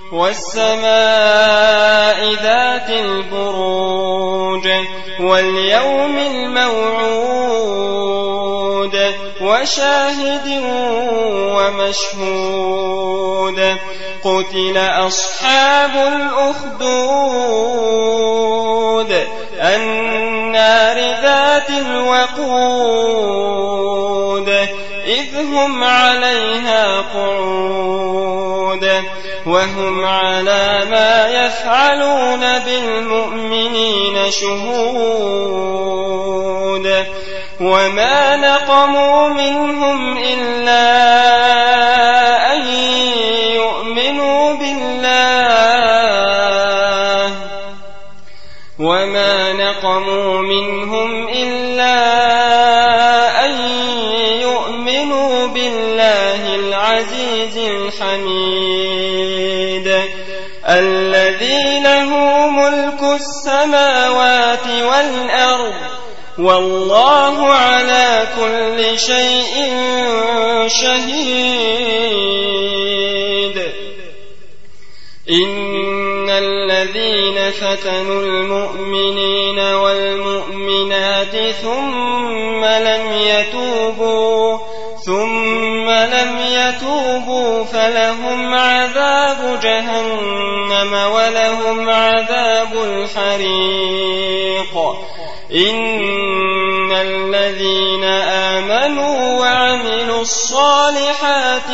والسماء ذات البروج واليوم الموعود وشاهد ومشهود قتل أصحاب الأخدود النار ذات الوقود إذ هم عليها قعود وهم على ما يفعلون بالمؤمنين شهود وما نقموا منهم إلا أن يؤمنوا بالله العزيز الحميد الذي له ملك السماوات والأرض والله على كل شيء شهيد. إن الذين فتنوا المؤمنين والمؤمنات ثم لم يتوبوا فلهم عذاب جهنم ولهم عذاب الحريق. إن الذين آمنوا وعملوا الصالحات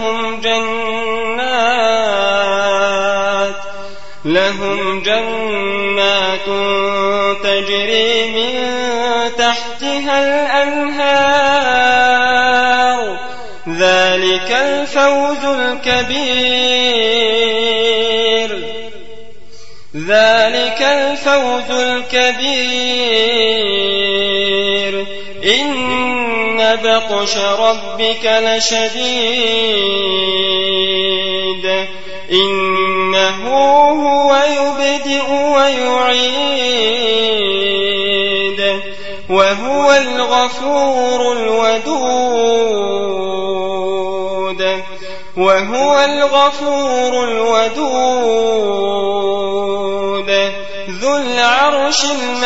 لهم جنات تجري من تحتها الأنهار ذلك الفوز الكبير. إن بطش ربك لشديد إنه هو يبدئ ويعيد وهو الغفور الودود ذو العرش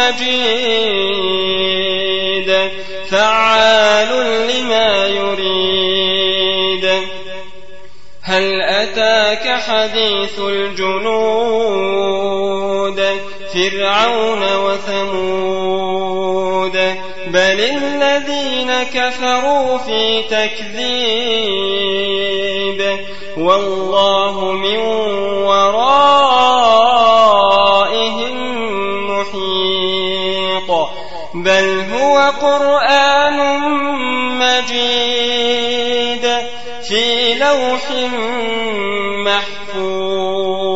المجيد فعال لما يريد. هل أتاك حديث الجنود فرعون وثمود بل الذين كفروا في تكذيب والله من ورائهم محيط. بل هو قرآن مجيد في لوح محفوظ.